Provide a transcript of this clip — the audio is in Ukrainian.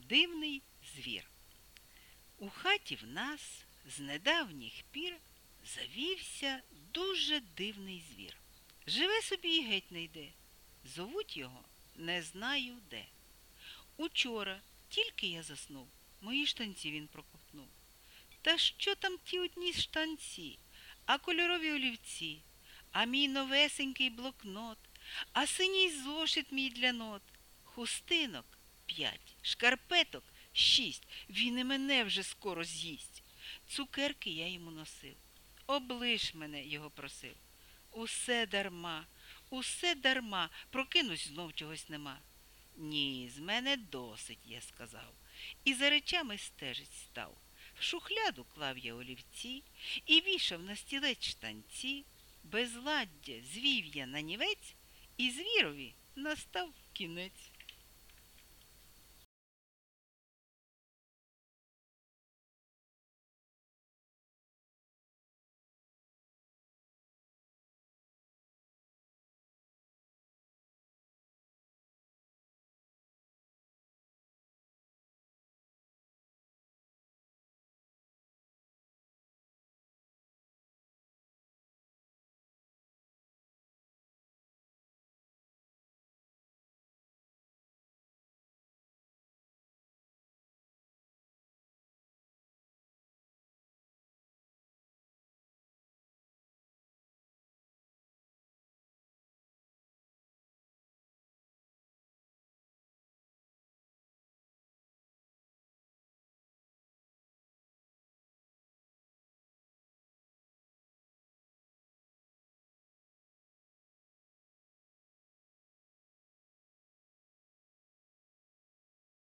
Дивний звір. У хаті в нас з недавніх пір завівся дуже дивний звір. Живе собі і геть не йде. Зовуть його не знаю де. Учора тільки я заснув, мої штанці він проковтнув. Та що там ті одні штанці, а кольорові олівці, а мій новесенький блокнот, а синій зошит мій для нот, хустинок 5, шкарпеток 6, він і мене вже скоро з'їсть. Цукерки я йому носив, облиш мене його просив. Усе дарма, прокинусь, знов чогось нема. Ні, з мене досить, я сказав, і за речами стежить став. В шухляду клав я олівці і вішав на стілець штанці. Безладдя звів я нанівець, і звірові настав кінець.